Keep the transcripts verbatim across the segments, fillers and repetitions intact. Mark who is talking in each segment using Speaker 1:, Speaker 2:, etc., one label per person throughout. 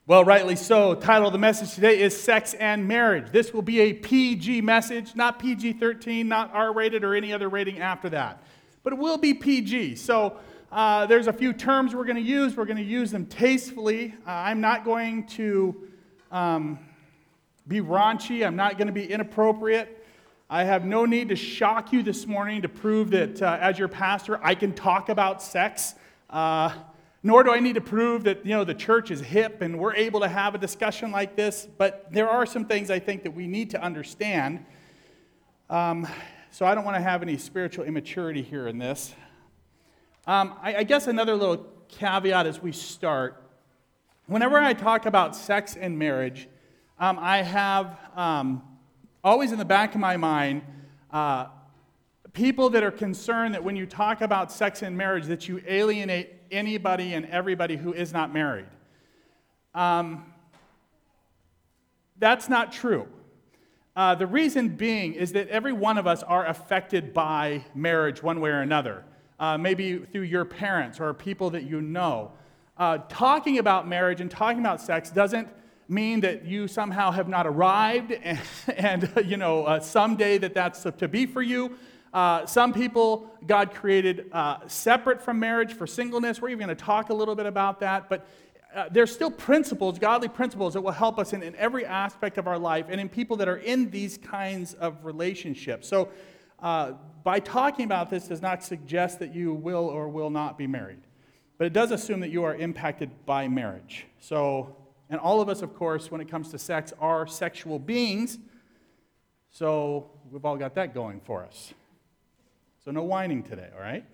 Speaker 1: Well, rightly so. Title of the message today is Sex and Marriage. This will be a P G message, not P G thirteen, not R-rated or any other rating after that. But it will be P G. So uh, there's a few terms we're going to use. We're going to use them tastefully. Uh, I'm not going to um, be raunchy. I'm not going to be inappropriate. I have no need to shock you this morning to prove that uh, as your pastor, I can talk about sex. Uh, Nor do I need to prove that, you know, the church is hip and we're able to have a discussion like this. But there are some things I think that we need to understand. Um, so I don't want to have any spiritual immaturity here in this. Um, I, I guess another little caveat as we start. Whenever I talk about sex and marriage, um, I have um, always in the back of my mind uh, people that are concerned that when you talk about sex and marriage that you alienate anybody and everybody who is not married. Um, that's not true. Uh, the reason being is that every one of us are affected by marriage one way or another, uh, maybe through your parents or people that you know. Uh, talking about marriage and talking about sex doesn't mean that you somehow have not arrived and, and you know, uh, someday that that's to be for you. Uh, some people God created uh, separate from marriage for singleness. We're even going to talk a little bit about that. But uh, there's still principles, godly principles, that will help us in, in every aspect of our life and in people that are in these kinds of relationships. So uh, by talking about this does not suggest that you will or will not be married. But it does assume that you are impacted by marriage. So, and all of us, of course, when it comes to sex, are sexual beings. So we've all got that going for us. So no whining today, all right?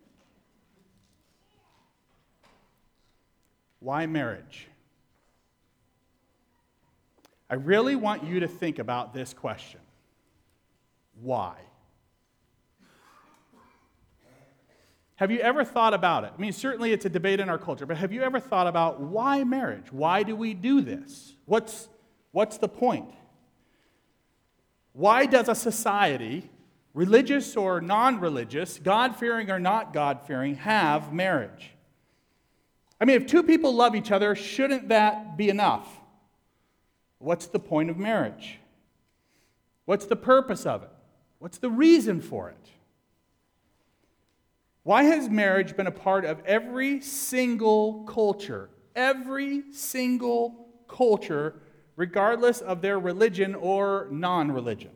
Speaker 1: Why marriage? I really want you to think about this question. Why? Have you ever thought about it? I mean, certainly it's a debate in our culture, but have you ever thought about why marriage? Why do we do this? What's, what's the point? Why does a society, religious or non-religious, God-fearing or not God-fearing, have marriage? I mean, if two people love each other, shouldn't that be enough? What's the point of marriage? What's the purpose of it? What's the reason for it? Why has marriage been a part of every single culture? Every single culture, regardless of their religion or non-religion.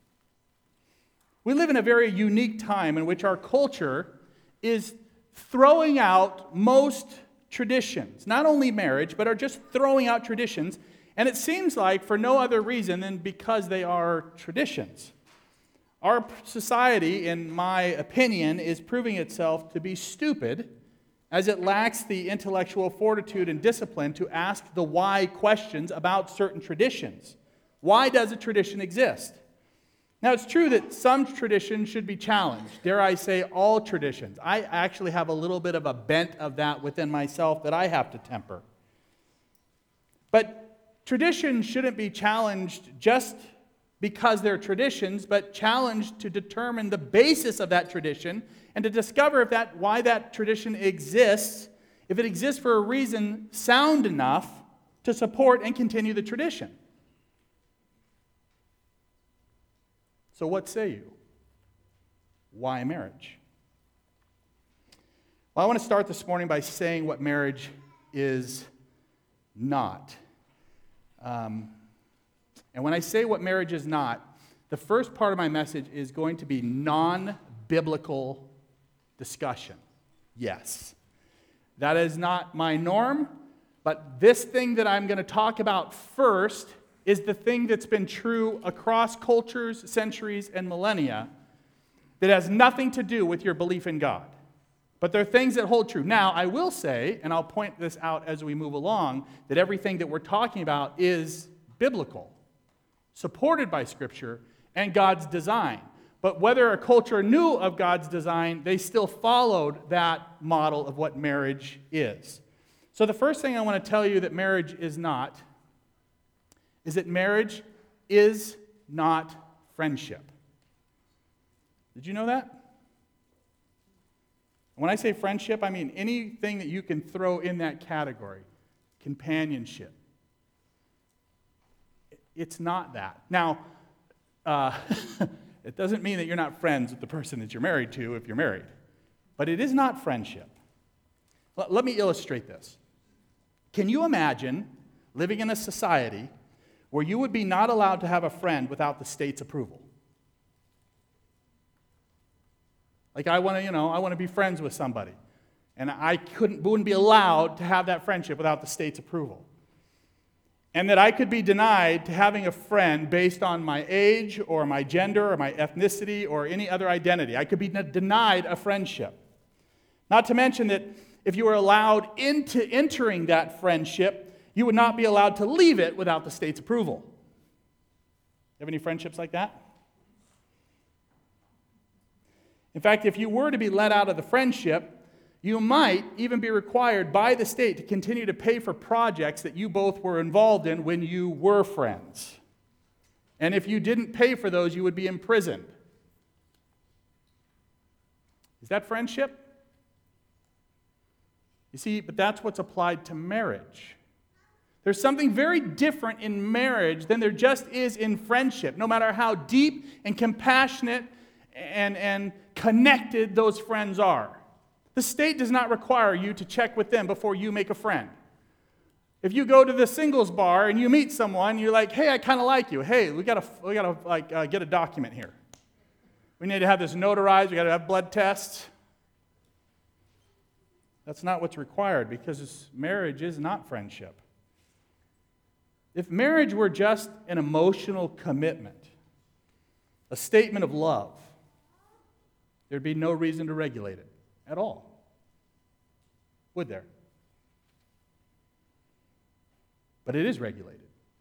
Speaker 1: We live in a very unique time in which our culture is throwing out most traditions, not only marriage, but are just throwing out traditions, and it seems like for no other reason than because they are traditions. Our society, in my opinion, is proving itself to be stupid as it lacks the intellectual fortitude and discipline to ask the why questions about certain traditions. Why does a tradition exist? Now, it's true that some traditions should be challenged. Dare I say, all traditions. I actually have a little bit of a bent of that within myself that I have to temper. But traditions shouldn't be challenged just because they're traditions, but challenged to determine the basis of that tradition and to discover if that why that tradition exists, if it exists for a reason sound enough to support and continue the tradition. So what say you? Why marriage? Well, I want to start this morning by saying what marriage is not. Um, and when I say what marriage is not, the first part of my message is going to be non-biblical discussion. Yes. That is not my norm, but this thing that I'm going to talk about first is the thing that's been true across cultures, centuries, and millennia that has nothing to do with your belief in God. But there are things that hold true. Now, I will say, and I'll point this out as we move along, that everything that we're talking about is biblical, supported by Scripture, and God's design. But whether a culture knew of God's design, they still followed that model of what marriage is. So the first thing I want to tell you that marriage is not is that marriage is not friendship. Did you know that? When I say friendship, I mean anything that you can throw in that category. Companionship, It's not that. Now, uh, it doesn't mean that you're not friends with the person that you're married to if you're married. But it is not friendship. L- let me illustrate this. Can you imagine living in a society where you would be not allowed to have a friend without the state's approval? Like I want to, you know, I want to be friends with somebody. And I couldn't, wouldn't be allowed to have that friendship without the state's approval. And that I could be denied to having a friend based on my age or my gender or my ethnicity or any other identity. I could be denied a friendship. Not to mention that if you were allowed into entering that friendship, you would not be allowed to leave it without the state's approval. You have any friendships like that? In fact, if you were to be let out of the friendship, you might even be required by the state to continue to pay for projects that you both were involved in when you were friends. And if you didn't pay for those, you would be imprisoned. Is that friendship? You see, but that's what's applied to marriage. There's something very different in marriage than there just is in friendship, no matter how deep and compassionate and, and connected those friends are. The state does not require you to check with them before you make a friend. If you go to the singles bar and you meet someone, you're like, hey, I kind of like you. Hey, we gotta, we gotta like uh, get a document here. We need to have this notarized. We gotta have blood tests. That's not what's required because marriage is not friendship. If marriage were just an emotional commitment, a statement of love, there'd be no reason to regulate it at all. Would there? But it is regulated.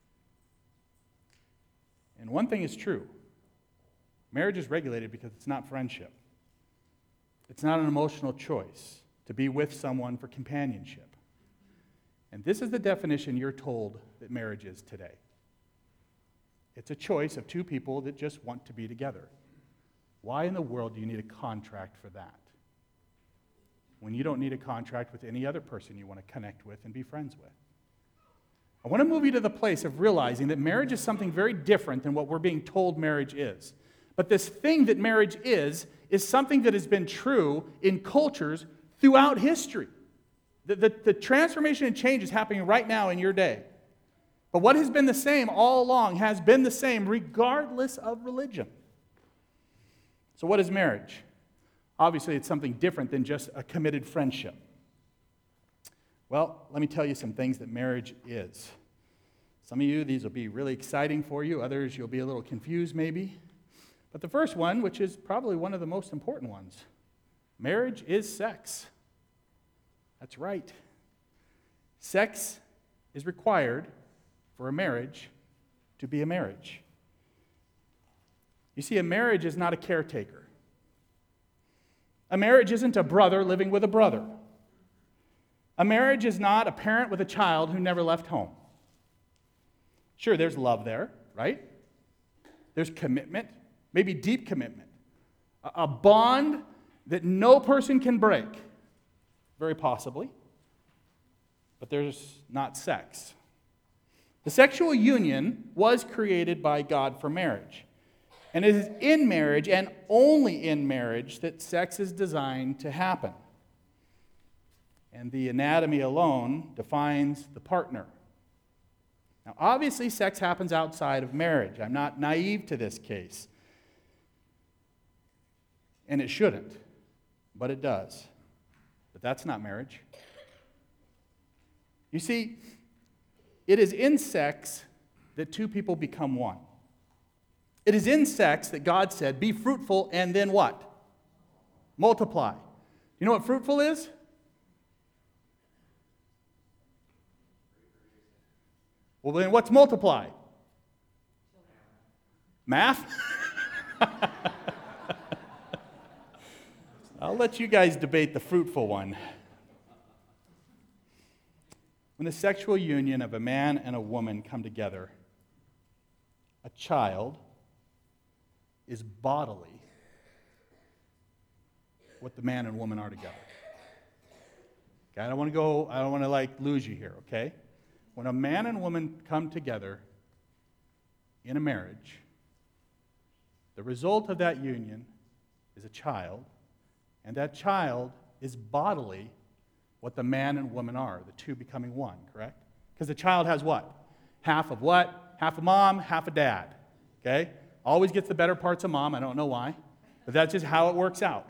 Speaker 1: And one thing is true. Marriage is regulated because it's not friendship. It's not an emotional choice to be with someone for companionship. And this is the definition you're told that marriage is today. It's a choice of two people that just want to be together. Why in the world do you need a contract for that? When you don't need a contract with any other person you want to connect with and be friends with. I want to move you to the place of realizing that marriage is something very different than what we're being told marriage is. But this thing that marriage is, is something that has been true in cultures throughout history. The, the, the transformation and change is happening right now in your day. But what has been the same all along has been the same regardless of religion. So what is marriage? Obviously, it's something different than just a committed friendship. Well, let me tell you some things that marriage is. Some of you, these will be really exciting for you. Others, you'll be a little confused maybe. But the first one, which is probably one of the most important ones, marriage is sex. That's right. Sex is required for a marriage to be a marriage. You see, a marriage is not a caretaker. A marriage isn't a brother living with a brother. A marriage is not a parent with a child who never left home. Sure, there's love there, right? There's commitment, maybe deep commitment. A bond that no person can break, very possibly. But there's not sex. The sexual union was created by God for marriage. And it is in marriage, and only in marriage, that sex is designed to happen. And the anatomy alone defines the partner. Now, obviously, sex happens outside of marriage. I'm not naive to this case. And it shouldn't, but it does. But that's not marriage. You see, it is in sex that two people become one. It is in sex that God said, be fruitful and then what? Multiply. You know what fruitful is? Well, then what's multiply? Math? I'll let you guys debate the fruitful one. When the sexual union of a man and a woman come together, a child is bodily what the man and woman are together. Okay, I don't want to go, I don't want to like lose you here, okay? When a man and woman come together, in a marriage, the result of that union is a child, and that child is bodily what the man and woman are, the two becoming one, correct? Because the child has what? Half of what? Half of mom, half of dad, okay? Always gets the better parts of mom, I don't know why, but that's just how it works out.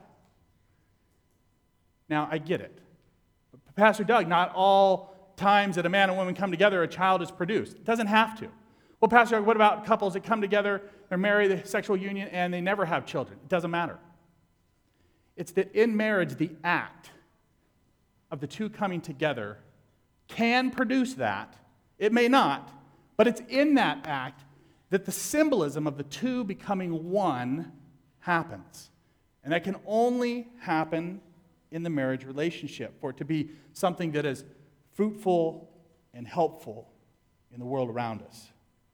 Speaker 1: Now, I get it. But Pastor Doug, not all times that a man and woman come together, a child is produced. It doesn't have to. Well, Pastor Doug, what about couples that come together, they're married, the sexual union, and they never have children? It doesn't matter. It's that in marriage, the act of the two coming together can produce that. It may not, but it's in that act that the symbolism of the two becoming one happens. And that can only happen in the marriage relationship for it to be something that is fruitful and helpful in the world around us.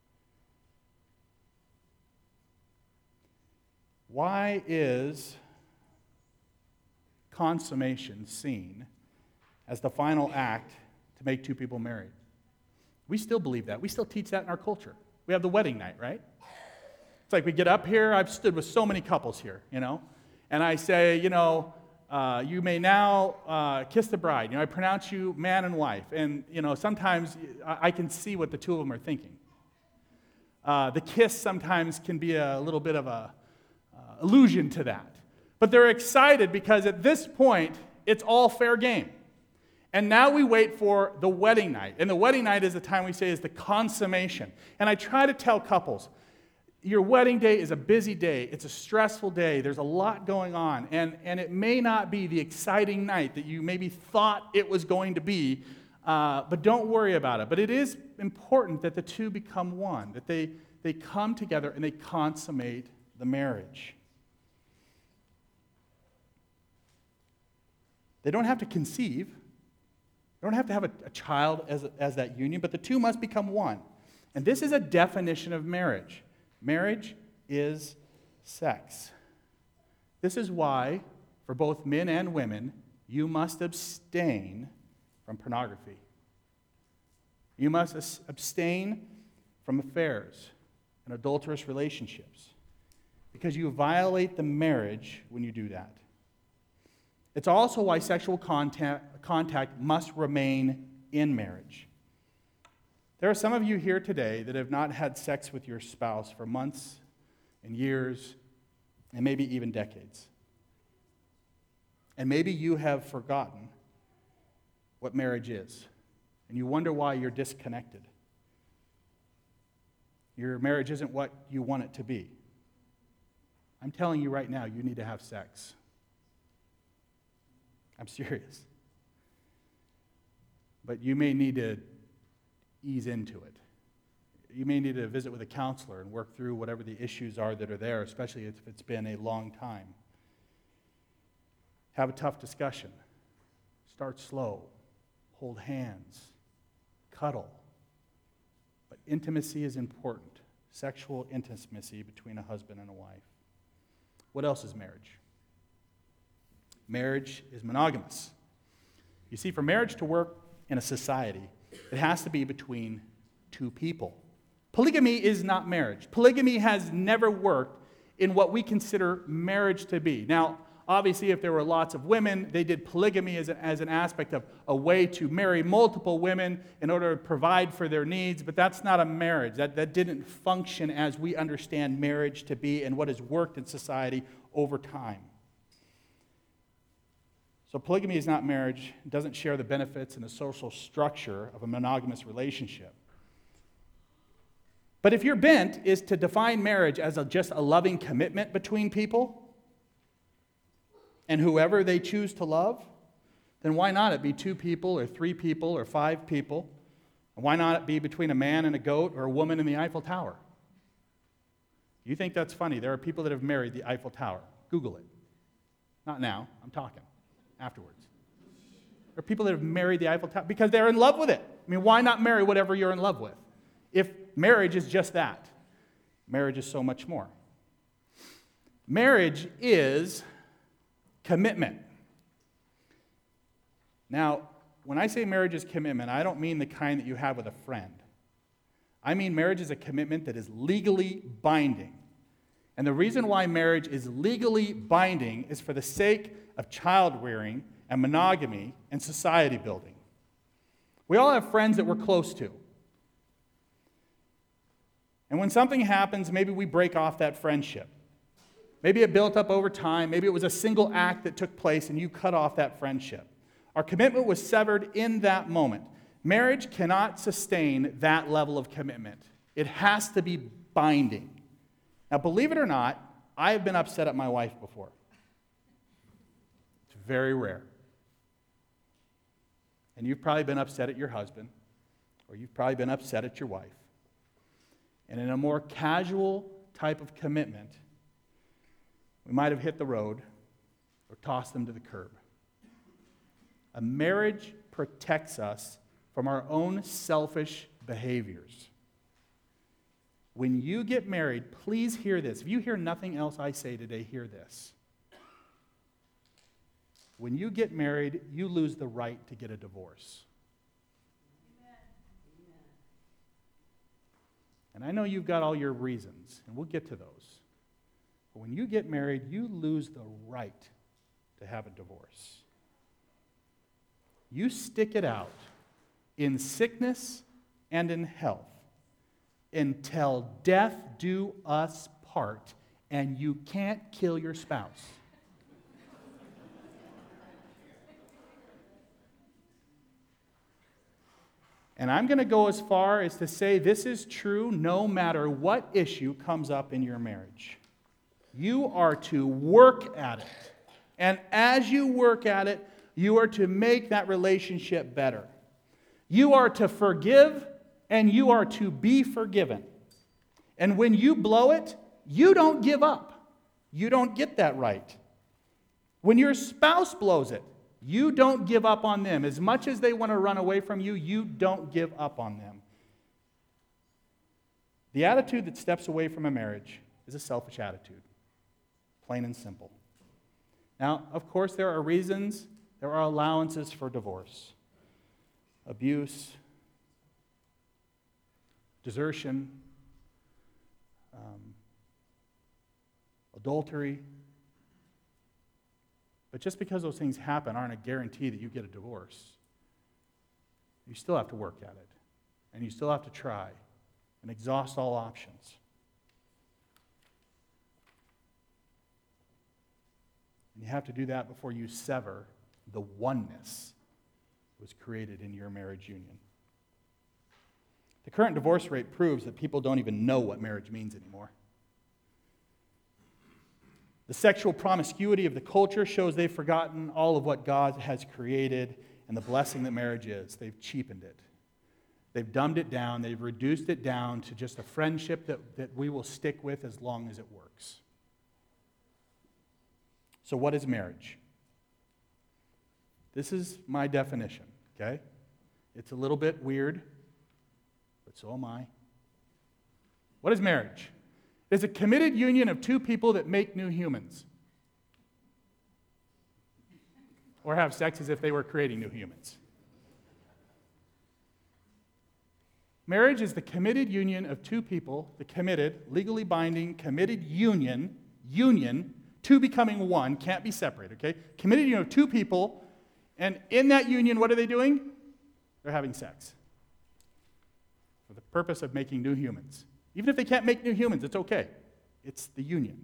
Speaker 1: Why is consummation seen as the final act to make two people married? We still believe that. We still teach that in our culture. We have the wedding night, right? It's like we get up here. I've stood with so many couples here, you know, and I say, you know, uh, you may now uh, kiss the bride. You know, I pronounce you man and wife. And, you know, sometimes I, I can see what the two of them are thinking. Uh, the kiss sometimes can be a little bit of a uh, allusion to that. But they're excited because at this point, it's all fair game. And now we wait for the wedding night. And the wedding night is the time we say is the consummation. And I try to tell couples, your wedding day is a busy day. It's a stressful day. There's a lot going on. And, and it may not be the exciting night that you maybe thought it was going to be, uh, but don't worry about it. But it is important that the two become one, that they, they come together and they consummate the marriage. They don't have to conceive. They don't have to have a, a child as, as that union, but the two must become one. And this is a definition of marriage. Marriage is sex. This is why, for both men and women, you must abstain from pornography. You must as- abstain from affairs and adulterous relationships, because you violate the marriage when you do that. It's also why sexual contact, contact must remain in marriage. There are some of you here today that have not had sex with your spouse for months and years and maybe even decades. And maybe you have forgotten what marriage is, and you wonder why you're disconnected. Your marriage isn't what you want it to be. I'm telling you right now, you need to have sex. I'm serious. But you may need to ease into it. You may need to visit with a counselor and work through whatever the issues are that are there, especially if it's been a long time. Have a tough discussion. Start slow. Hold hands. Cuddle. But intimacy is important. Sexual intimacy between a husband and a wife. What else is marriage? Marriage is monogamous. You see, for marriage to work in a society, it has to be between two people. Polygamy is not marriage. Polygamy has never worked in what we consider marriage to be. Now, obviously, if there were lots of women, they did polygamy as, a, as an aspect of a way to marry multiple women in order to provide for their needs, but that's not a marriage. That, that didn't function as we understand marriage to be and what has worked in society over time. So polygamy is not marriage. It doesn't share the benefits and the social structure of a monogamous relationship. But if your bent is to define marriage as a, just a loving commitment between people and whoever they choose to love, then why not it be two people or three people or five people? And why not it be between a man and a goat or a woman and the Eiffel Tower? You think that's funny? There are people that have married the Eiffel Tower. Google it. Not now. I'm talking. Afterwards. There are people that have married the Eiffel Tower because they're in love with it. I mean, why not marry whatever you're in love with? If marriage is just that, marriage is so much more. Marriage is commitment. Now, when I say marriage is commitment, I don't mean the kind that you have with a friend. I mean marriage is a commitment that is legally binding. And the reason why marriage is legally binding is for the sake of child rearing and monogamy and society building. We all have friends that we're close to. And when something happens, maybe we break off that friendship. Maybe it built up over time. Maybe it was a single act that took place and you cut off that friendship. Our commitment was severed in that moment. Marriage cannot sustain that level of commitment. It has to be binding. Now, believe it or not, I have been upset at my wife before. It's very rare. And you've probably been upset at your husband, or you've probably been upset at your wife. And in a more casual type of commitment, we might have hit the road or tossed them to the curb. A marriage protects us from our own selfish behaviors. When you get married, please hear this. If you hear nothing else I say today, hear this. When you get married, you lose the right to get a divorce. And I know you've got all your reasons, and we'll get to those. But when you get married, you lose the right to have a divorce. You stick it out in sickness and in health until death do us part, and you can't kill your spouse. And I'm going to go as far as to say this is true no matter what issue comes up in your marriage. You are to work at it. And as you work at it, you are to make that relationship better. You are to forgive, and you are to be forgiven. And when you blow it, you don't give up. You don't get that right. When your spouse blows it, you don't give up on them. As much as they want to run away from you, you don't give up on them. The attitude that steps away from a marriage is a selfish attitude, plain and simple. Now, of course, there are reasons, there are allowances for divorce. Abuse, desertion, um, adultery. But just because those things happen aren't a guarantee that you get a divorce. You still have to work at it. And you still have to try and exhaust all options. And you have to do that before you sever the oneness that was created in your marriage union. The current divorce rate proves that people don't even know what marriage means anymore. The sexual promiscuity of the culture shows they've forgotten all of what God has created and the blessing that marriage is. They've cheapened it. They've dumbed it down. They've reduced it down to just a friendship that, that we will stick with as long as it works. So what is marriage? This is my definition, okay? It's a little bit weird, but so am I. What is marriage? It's a committed union of two people that make new humans. Or have sex as if they were creating new humans. Marriage is the committed union of two people, the committed, legally binding, committed union, union, two becoming one, can't be separated, okay? Committed union of two people, and in that union, what are they doing? They're having sex. For the purpose of making new humans. Even if they can't make new humans, it's okay. It's the union.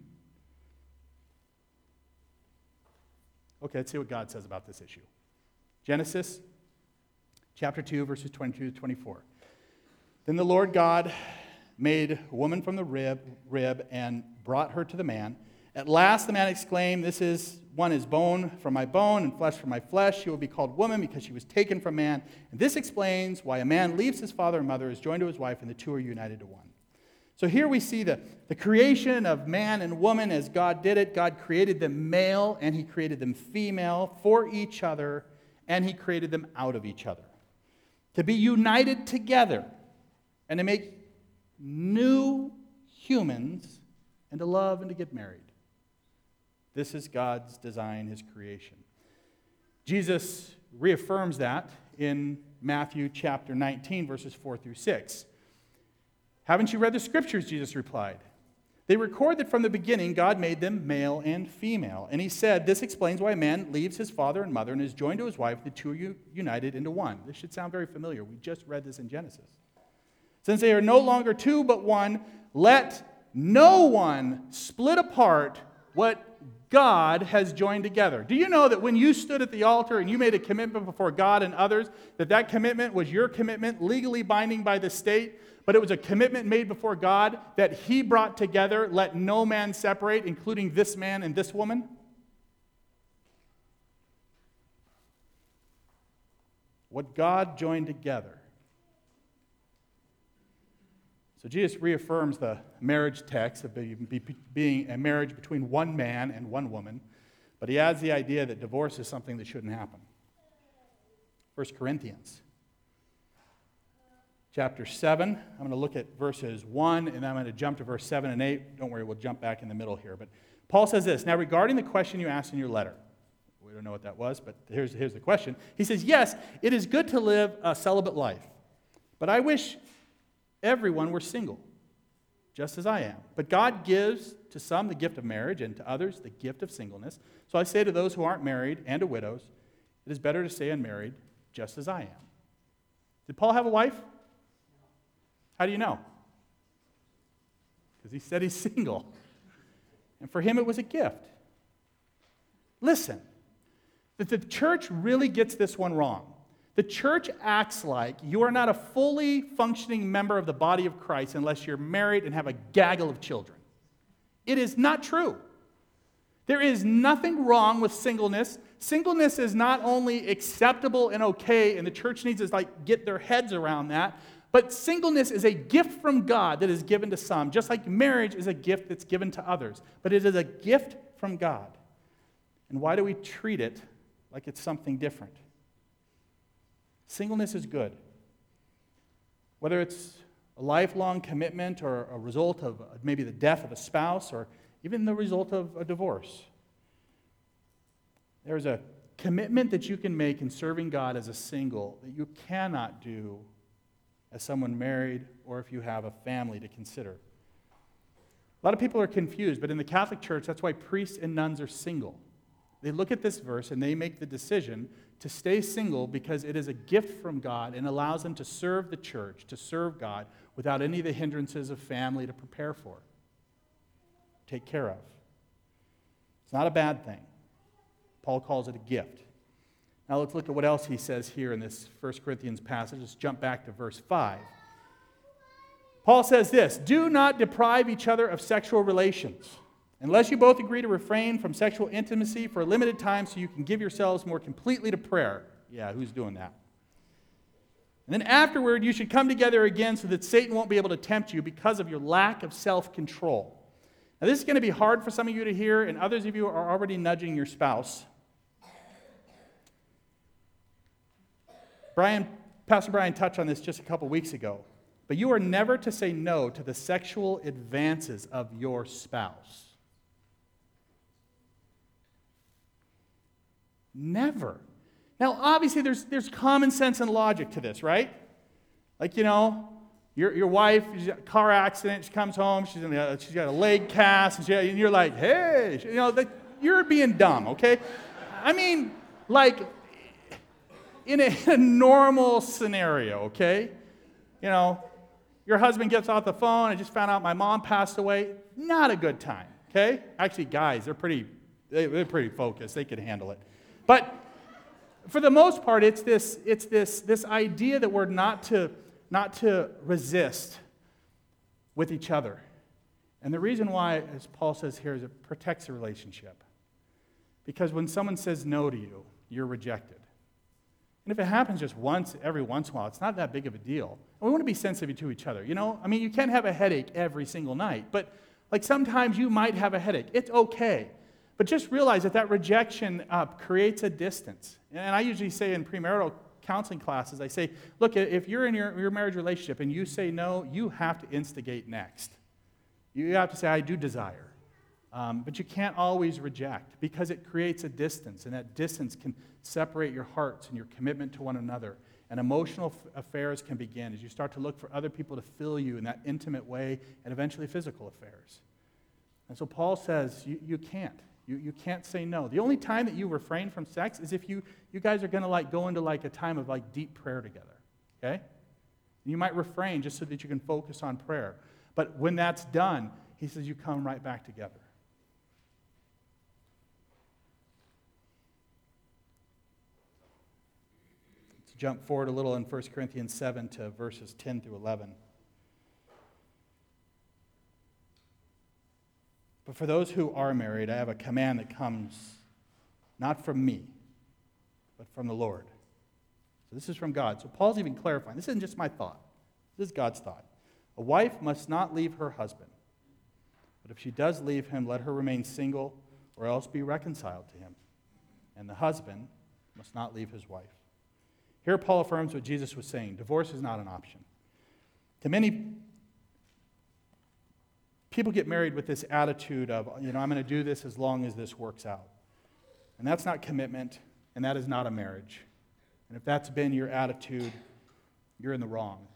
Speaker 1: Okay, let's see what God says about this issue. Genesis chapter two, verses twenty-two to twenty-four. Then the Lord God made a woman from the rib, rib and brought her to the man. At last the man exclaimed, This is one is bone from my bone and flesh from my flesh. She will be called woman because she was taken from man. And this explains why a man leaves his father and mother, is joined to his wife, and the two are united to one. So here we see the, the creation of man and woman as God did it. God created them male and he created them female for each other, and he created them out of each other. To be united together and to make new humans and to love and to get married. This is God's design, his creation. Jesus reaffirms that in Matthew chapter nineteen, verses four through six. Haven't you read the scriptures? Jesus replied. They record that from the beginning God made them male and female. And he said, this explains why a man leaves his father and mother and is joined to his wife, the two are united into one. This should sound very familiar. We just read this in Genesis. Since they are no longer two but one, let no one split apart what God has joined together. Do you know that when you stood at the altar and you made a commitment before God and others, that that commitment was your commitment, legally binding by the state, but it was a commitment made before God that he brought together, let no man separate, including this man and this woman? What God joined together. So Jesus reaffirms the marriage text of being a marriage between one man and one woman, but he adds the idea that divorce is something that shouldn't happen. First Corinthians chapter seven, I'm going to look at verses one, and then I'm going to jump to verse seven and eight. Don't worry, we'll jump back in the middle here. But Paul says this, now regarding the question you asked in your letter, we don't know what that was, but here's, here's the question. He says, yes, it is good to live a celibate life, but I wish everyone were single, just as I am. But God gives to some the gift of marriage and to others the gift of singleness. So I say to those who aren't married and to widows, it is better to stay unmarried, just as I am. Did Paul have a wife? How do you know? Because he said he's single. And for him it was a gift. Listen, that the church really gets this one wrong. The church acts like you are not a fully functioning member of the body of Christ unless you're married and have a gaggle of children. It is not true. There is nothing wrong with singleness. Singleness is not only acceptable and okay, and the church needs to like get their heads around that, but singleness is a gift from God that is given to some, just like marriage is a gift that's given to others. But it is a gift from God. And why do we treat it like it's something different? Singleness is good. Whether it's a lifelong commitment or a result of maybe the death of a spouse or even the result of a divorce. There's a commitment that you can make in serving God as a single that you cannot do as someone married or if you have a family to consider. A lot of people are confused, but in the Catholic Church, that's why priests and nuns are single. They look at this verse and they make the decision to stay single because it is a gift from God and allows them to serve the church, to serve God, without any of the hindrances of family to prepare for, take care of. It's not a bad thing. Paul calls it a gift. Now let's look at what else he says here in this First Corinthians passage. Let's jump back to verse five. Paul says this, do not deprive each other of sexual relations, unless you both agree to refrain from sexual intimacy for a limited time so you can give yourselves more completely to prayer. Yeah, who's doing that? And then afterward, you should come together again so that Satan won't be able to tempt you because of your lack of self-control. Now, this is going to be hard for some of you to hear, and others of you are already nudging your spouse. Brian, Pastor Brian touched on this just a couple weeks ago, but you are never to say no to the sexual advances of your spouse. Never. Now, obviously, there's, there's common sense and logic to this, right? Like, you know, your, your wife, she's got a car accident, she comes home, she's, in a, she's got a leg cast, and, she, and you're like, hey, you know, like, you're being dumb, okay? I mean, like, in a, in a normal scenario, okay? You know, your husband gets off the phone, I just found out my mom passed away. Not a good time, okay? Actually, guys, they're pretty, they're pretty focused. They can handle it. But for the most part, it's this, it's this, this idea that we're not to, not to resist with each other. And the reason why, as Paul says here, is it protects a relationship. Because when someone says no to you, you're rejected. And if it happens just once, every once in a while, it's not that big of a deal. And we want to be sensitive to each other, you know? I mean, you can't have a headache every single night, but like sometimes you might have a headache. It's okay. But just realize that that rejection uh, creates a distance. And I usually say in premarital counseling classes, I say, look, if you're in your, your marriage relationship and you say no, you have to instigate next. You have to say, I do desire. Um, but you can't always reject because it creates a distance, and that distance can separate your hearts and your commitment to one another. and emotional f- affairs can begin as you start to look for other people to fill you in that intimate way, and eventually physical affairs. And so Paul says, you, you can't. You, you can't say no. The only time that you refrain from sex is if you, you guys are going to like go into like a time of like deep prayer together, okay? You might refrain just so that you can focus on prayer. But when that's done, he says you come right back together. Let's jump forward a little in First Corinthians seven to verses ten through eleven. But for those who are married, I have a command that comes not from me, but from the Lord. So this is from God. So Paul's even clarifying. This isn't just my thought. This is God's thought. A wife must not leave her husband. But if she does leave him, let her remain single or else be reconciled to him. And the husband must not leave his wife. Here Paul affirms what Jesus was saying. Divorce is not an option. To many people get married with this attitude of, you know, I'm going to do this as long as this works out. And that's not commitment, and that is not a marriage. And if that's been your attitude, you're in the wrong.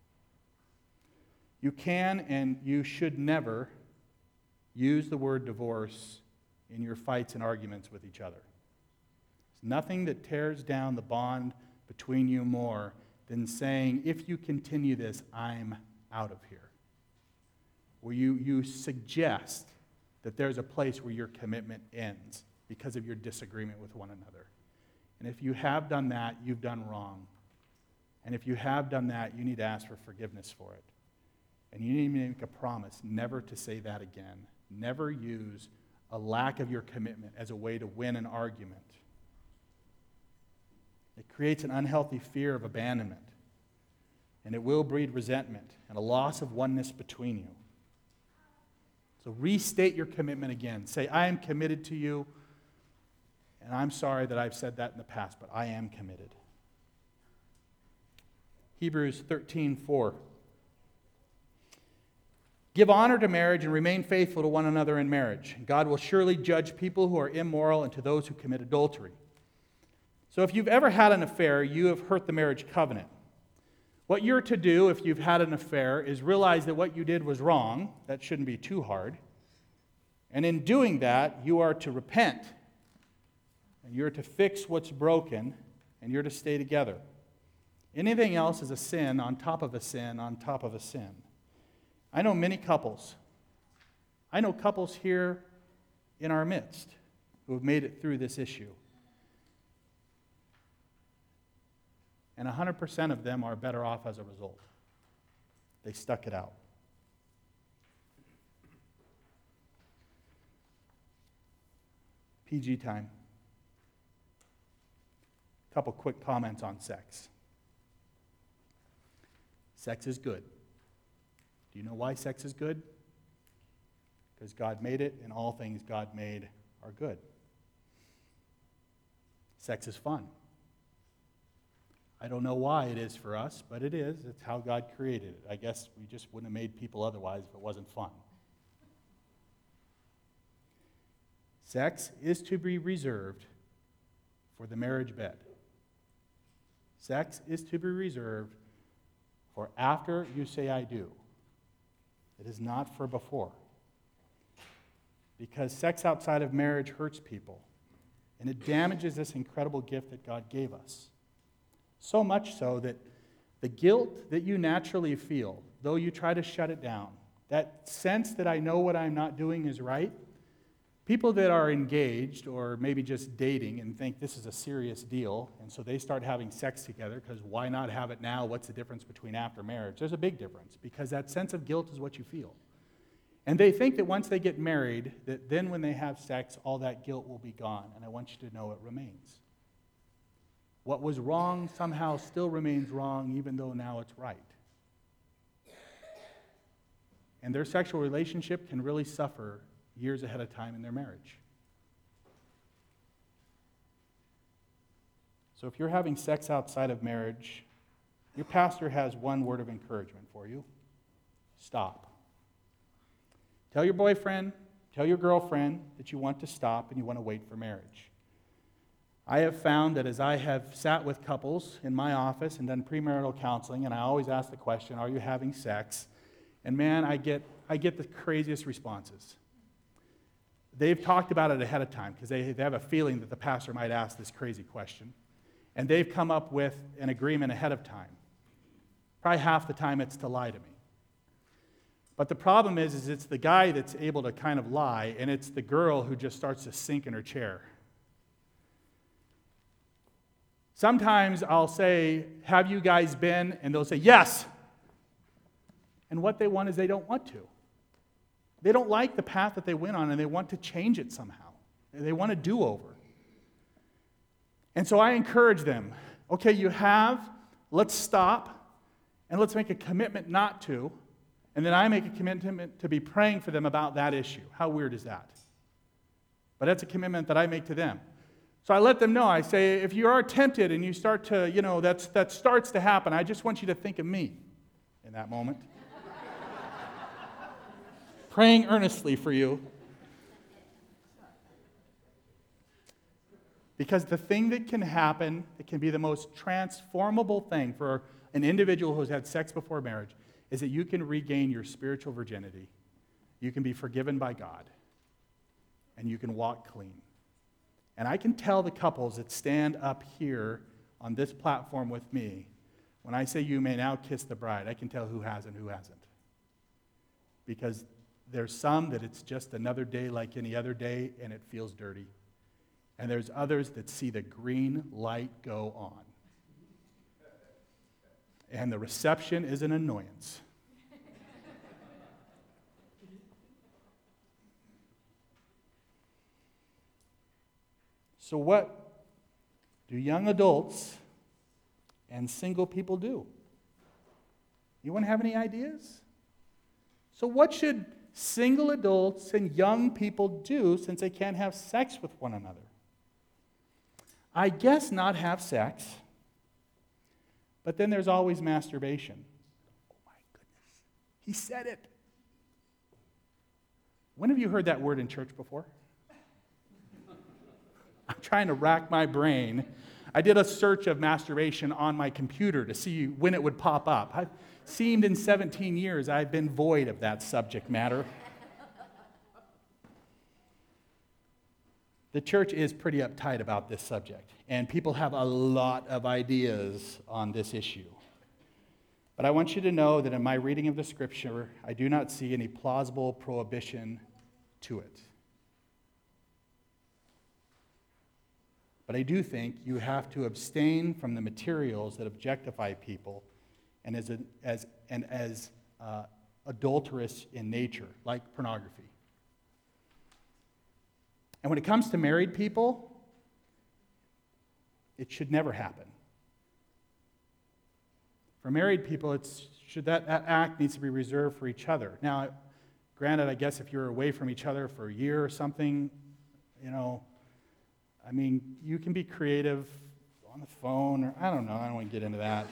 Speaker 1: You can and you should never use the word divorce in your fights and arguments with each other. There's nothing that tears down the bond between you more than saying, if you continue this, I'm out of here. Where you, you suggest that there's a place where your commitment ends because of your disagreement with one another. And if you have done that, you've done wrong. And if you have done that, you need to ask for forgiveness for it. And you need to make a promise never to say that again. Never use a lack of your commitment as a way to win an argument. It creates an unhealthy fear of abandonment. And it will breed resentment and a loss of oneness between you. So restate your commitment again. Say, I am committed to you, and I'm sorry that I've said that in the past, but I am committed. Hebrews thirteen four. Give honor to marriage and remain faithful to one another in marriage. God will surely judge people who are immoral and to those who commit adultery. So if you've ever had an affair, you have hurt the marriage covenant. What you're to do if you've had an affair is realize that what you did was wrong. That shouldn't be too hard. And in doing that, you are to repent. And you're to fix what's broken, and you're to stay together. Anything else is a sin on top of a sin on top of a sin. I know many couples. I know couples here in our midst who have made it through this issue. And one hundred percent of them are better off as a result. They stuck it out. P G time. A couple quick comments on sex. Sex is good. Do you know why sex is good? Because God made it, and all things God made are good. Sex is fun. I don't know why it is for us, but it is. It's how God created it. I guess we just wouldn't have made people otherwise if it wasn't fun. Sex is to be reserved for the marriage bed. Sex is to be reserved for after you say I do. It is not for before. Because sex outside of marriage hurts people, and it damages this incredible gift that God gave us. So much so that the guilt that you naturally feel, though you try to shut it down, that sense that I know what I'm not doing is right, people that are engaged or maybe just dating and think this is a serious deal, and so they start having sex together because why not have it now? What's the difference between after marriage? There's a big difference because that sense of guilt is what you feel. And they think that once they get married, that then when they have sex, all that guilt will be gone. And I want you to know it remains. What was wrong somehow still remains wrong, even though now it's right. And their sexual relationship can really suffer years ahead of time in their marriage. So if you're having sex outside of marriage, your pastor has one word of encouragement for you. Stop. Tell your boyfriend, tell your girlfriend that you want to stop and you want to wait for marriage. I have found that as I have sat with couples in my office and done premarital counseling, and I always ask the question, are you having sex? And man, I get, I get the craziest responses. They've talked about it ahead of time because they, they have a feeling that the pastor might ask this crazy question. And they've come up with an agreement ahead of time. Probably half the time it's to lie to me. But the problem is, is it's the guy that's able to kind of lie, and it's the girl who just starts to sink in her chair. Sometimes I'll say, have you guys been? And they'll say, yes. And what they want is they don't want to. They don't like the path that they went on, and they want to change it somehow. They want a do-over. And so I encourage them, okay, you have, let's stop, and let's make a commitment not to. And then I make a commitment to be praying for them about that issue. How weird is that? But that's a commitment that I make to them. So I let them know. I say, if you are tempted and you start to, you know, that's, that starts to happen, I just want you to think of me in that moment. Praying earnestly for you. Because the thing that can happen, it can be the most transformable thing for an individual who's had sex before marriage, is that you can regain your spiritual virginity. You can be forgiven by God. And you can walk clean. And I can tell the couples that stand up here on this platform with me, when I say you may now kiss the bride, I can tell who has and who hasn't. Because there's some that it's just another day like any other day, and it feels dirty. And there's others that see the green light go on. And the reception is an annoyance. So what do young adults and single people do? You want to have any ideas? So what should single adults and young people do since they can't have sex with one another? I guess not have sex, but then there's always masturbation. Oh my goodness, he said it. When have you heard that word in church before? I'm trying to rack my brain. I did a search of masturbation on my computer to see when it would pop up. I've seemed in seventeen years I've been void of that subject matter. The church is pretty uptight about this subject, and people have a lot of ideas on this issue. But I want you to know that in my reading of the Scripture, I do not see any plausible prohibition to it. But I do think you have to abstain from the materials that objectify people and as, a, as, and as uh, adulterous in nature, like pornography. And when it comes to married people, it should never happen. For married people, it's should that, that act needs to be reserved for each other. Now, granted, I guess if you're away from each other for a year or something, you know, I mean, you can be creative on the phone, or I don't know, I don't want to get into that.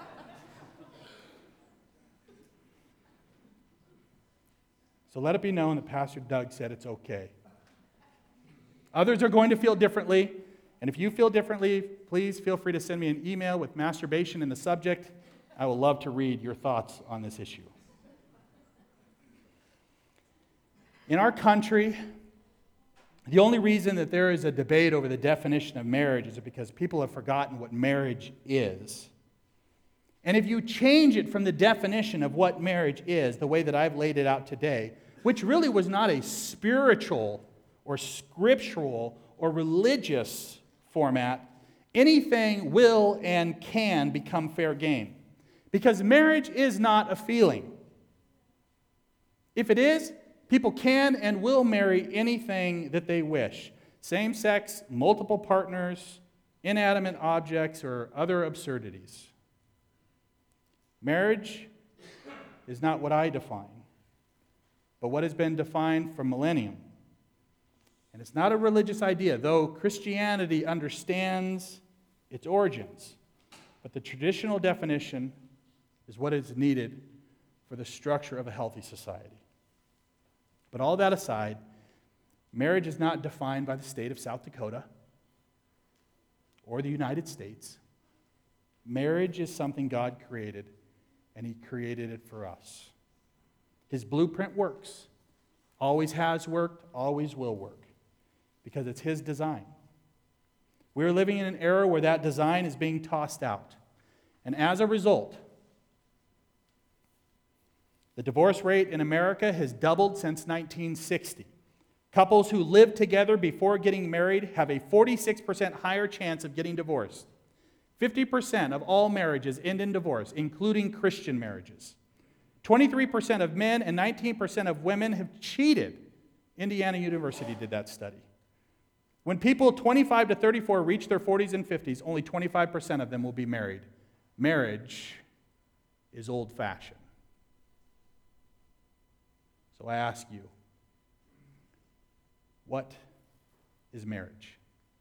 Speaker 1: So let it be known that Pastor Doug said it's okay. Others are going to feel differently, and if you feel differently, please feel free to send me an email with masturbation in the subject. I will love to read your thoughts on this issue. In our country, the only reason that there is a debate over the definition of marriage is because people have forgotten what marriage is. And if you change it from the definition of what marriage is, the way that I've laid it out today, which really was not a spiritual or scriptural or religious format, anything will and can become fair game. Because marriage is not a feeling. If it is, people can and will marry anything that they wish. Same sex, multiple partners, inanimate objects, or other absurdities. Marriage is not what I define, but what has been defined for millennium. And it's not a religious idea, though Christianity understands its origins. But the traditional definition is what is needed for the structure of a healthy society. But all that aside, marriage is not defined by the state of South Dakota. or the United States. Marriage is something God created, and He created it for us. His blueprint works, always has worked, always will work, because it's His design. We're living in an era where that design is being tossed out. And as a result, the divorce rate in America has doubled since nineteen sixty. Couples who live together before getting married have a forty-six percent higher chance of getting divorced. fifty percent of all marriages end in divorce, including Christian marriages. twenty-three percent of men and nineteen percent of women have cheated. Indiana University did that study. When people twenty-five to thirty-four reach their forties and fifties, only twenty-five percent of them will be married. Marriage is old-fashioned. So I ask you, what is marriage?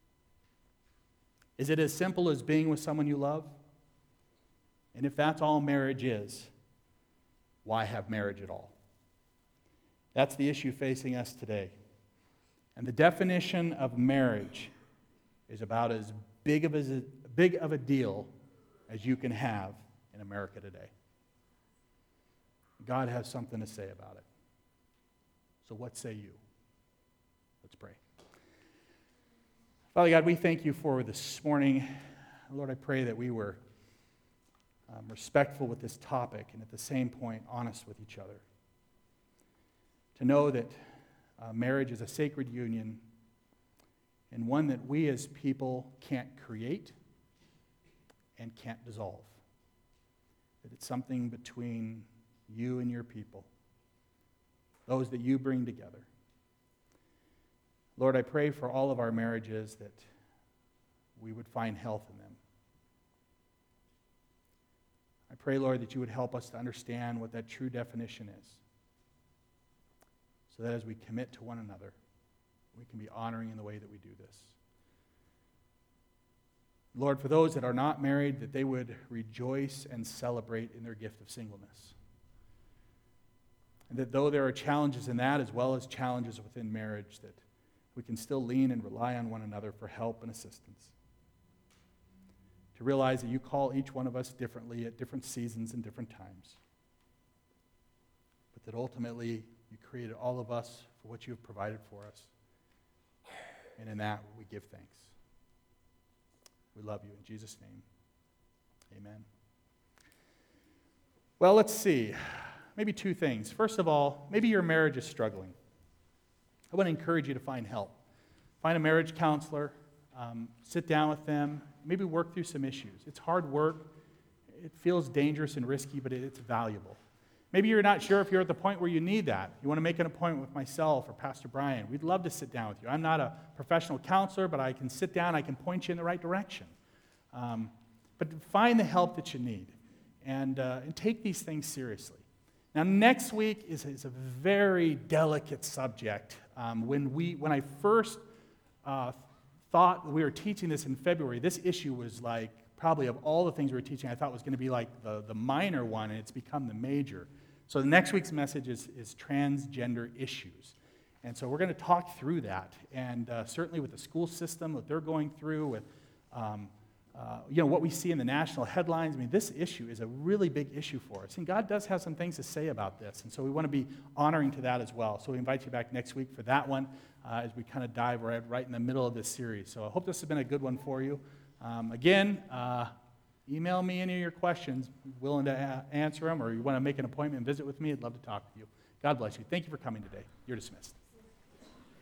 Speaker 1: Is it as simple as being with someone you love? And if that's all marriage is, why have marriage at all? That's the issue facing us today. And the definition of marriage is about as big of a, big of a deal as you can have in America today. God has something to say about it. So what say you? Let's pray. Father God, we thank you for this morning. Lord, I pray that we were um, respectful with this topic and at the same point honest with each other. To know that uh, marriage is a sacred union and one that we as people can't create and can't dissolve. That it's something between you and your people, those that you bring together. Lord, I pray for all of our marriages that we would find health in them. I pray, Lord, that you would help us to understand what that true definition is, so that as we commit to one another, we can be honoring in the way that we do this. Lord, for those that are not married, that they would rejoice and celebrate in their gift of singleness. And that though there are challenges in that as well as challenges within marriage, that we can still lean and rely on one another for help and assistance. To realize that you call each one of us differently at different seasons and different times. But that ultimately you created all of us for what you have provided for us. And in that we give thanks. We love you in Jesus' name. Amen. Well, let's see. Maybe two things. First of all, maybe your marriage is struggling. I want to encourage you to find help. Find a marriage counselor, um, sit down with them, maybe work through some issues. It's hard work. It feels dangerous and risky, but it, it's valuable. Maybe you're not sure if you're at the point where you need that. You want to make an appointment with myself or Pastor Brian. We'd love to sit down with you. I'm not a professional counselor, but I can sit down, I can point you in the right direction. Um, but find the help that you need and, uh, and take these things seriously. Now, next week is, is a very delicate subject. Um, when, we, when I first uh, thought we were teaching this in February, this issue was like, probably of all the things we were teaching, I thought was going to be like the, the minor one, and it's become the major. So the next week's message is, is transgender issues. And so we're going to talk through that. And uh, certainly with the school system, what they're going through, with um, Uh, you know, what we see in the national headlines. I mean, this issue is a really big issue for us. And God does have some things to say about this. And so we want to be honoring to that as well. So we invite you back next week for that one uh, as we kind of dive right, right in the middle of this series. So I hope this has been a good one for you. Um, again, uh, email me any of your questions. I'm willing to a- answer them, or you want to make an appointment and visit with me, I'd love to talk with you. God bless you. Thank you for coming today. You're dismissed.